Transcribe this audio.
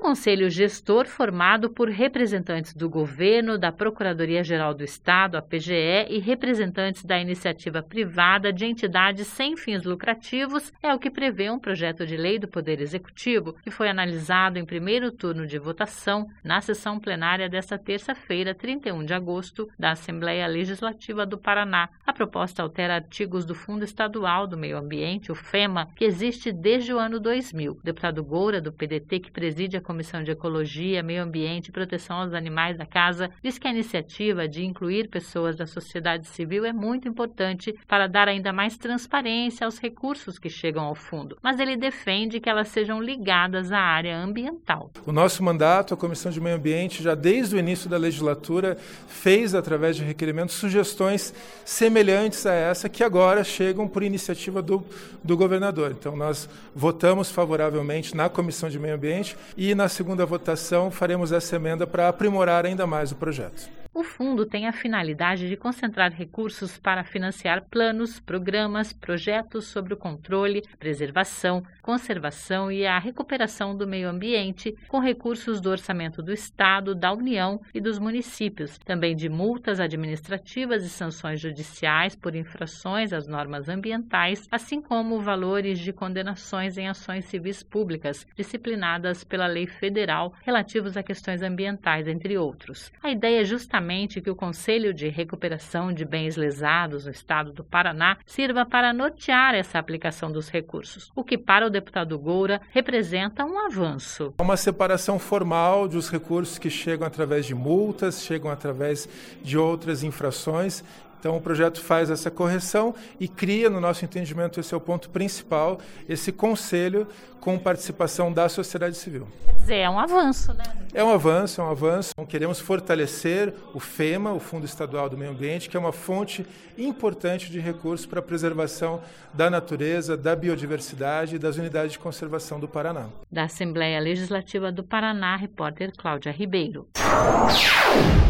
conselho gestor, formado por representantes do governo, da Procuradoria-Geral do Estado, a PGE, e representantes da iniciativa privada de entidades sem fins lucrativos, é o que prevê um projeto de lei do Poder Executivo, que foi analisado em primeiro turno de votação na sessão plenária desta terça-feira, 31 de agosto, da Assembleia Legislativa do Paraná. A proposta altera artigos do Fundo Estadual do Meio Ambiente, o FEMA, que existe desde o ano 2000. O deputado Goura, do PDT, que preside a Comissão de Ecologia, Meio Ambiente e Proteção aos Animais da Casa, diz que a iniciativa de incluir pessoas da sociedade civil é muito importante para dar ainda mais transparência aos recursos que chegam ao fundo, mas ele defende que elas sejam ligadas à área ambiental. O nosso mandato, a Comissão de Meio Ambiente, já desde o início da legislatura, fez, através de requerimentos, sugestões semelhantes a essa que agora chegam por iniciativa do governador. Então, nós votamos favoravelmente na Comissão de Meio Ambiente e na segunda votação faremos essa emenda para aprimorar ainda mais o projeto. O fundo tem a finalidade de concentrar recursos para financiar planos, programas, projetos sobre o controle, preservação, conservação e a recuperação do meio ambiente, com recursos do orçamento do Estado, da União e dos municípios, também de multas administrativas e sanções judiciais por infrações às normas ambientais, assim como valores de condenações em ações civis públicas, disciplinadas pela lei federal, relativos a questões ambientais, entre outros. A ideia é justamente que o Conselho de Recuperação de Bens Lesados no estado do Paraná sirva para nortear essa aplicação dos recursos, o que para o deputado Goura representa um avanço. Uma separação formal dos recursos que chegam através de multas, chegam através de outras infrações. Então, o projeto faz essa correção e cria, no nosso entendimento, esse é o ponto principal, esse conselho com participação da sociedade civil. Quer dizer, é um avanço, né? É um avanço, é um avanço. Queremos fortalecer o FEMA, o Fundo Estadual do Meio Ambiente, que é uma fonte importante de recursos para a preservação da natureza, da biodiversidade e das unidades de conservação do Paraná. Da Assembleia Legislativa do Paraná, repórter Cláudia Ribeiro.